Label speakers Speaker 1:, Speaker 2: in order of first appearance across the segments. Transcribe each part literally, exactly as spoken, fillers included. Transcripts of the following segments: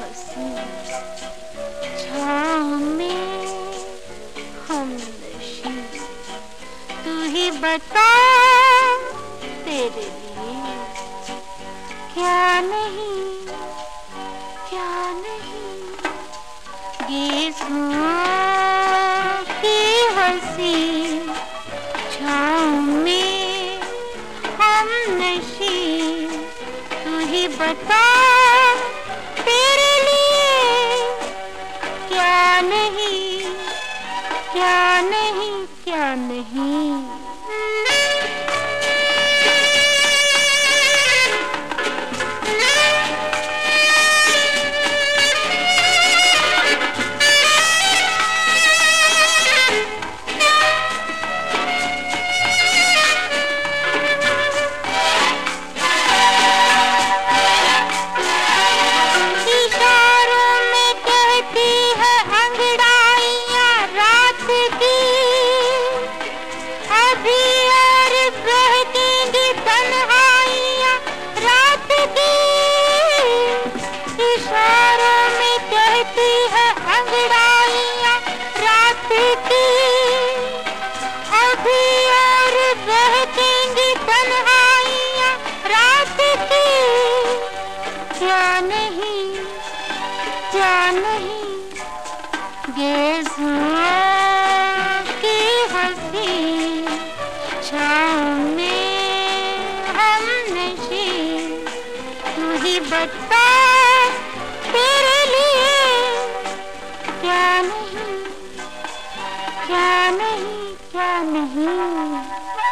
Speaker 1: हंसी छाँव में हमनशी, तू ही बता तेरे लिए क्या नहीं क्या नहीं। ये सांस की हंसी छाँव में हमनशी, तू ही बता तेरे लिए क्या नहीं क्या नहीं क्या नहीं। क्या नहीं क्या नहीं ये सांस की हंसी छाँव में हमनशी, तू ही बता तेरे लिए क्या नहीं क्या नहीं क्या नहीं।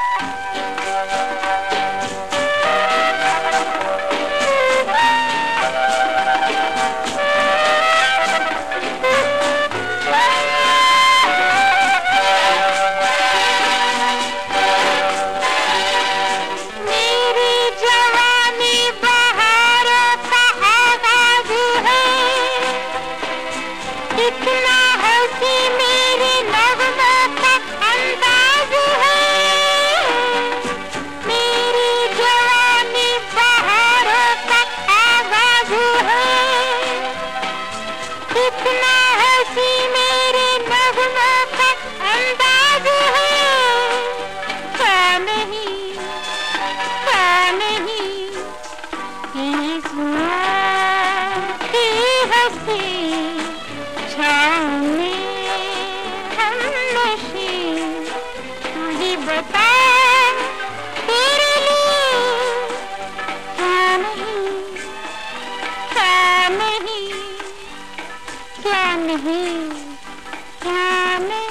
Speaker 1: कितना हंसी मेरे नगमों का अंदाज है, मेरी जवानी बहारों का आगाज है। कितना हंसी मेरे नगमों का अंदाज है, क्या नहीं क्या नहीं। ये सांस की हंसी छाँव में हमनशी, तू ही बता तेरे लिए क्या नहीं क्या नहीं क्या नहीं क्या नहीं।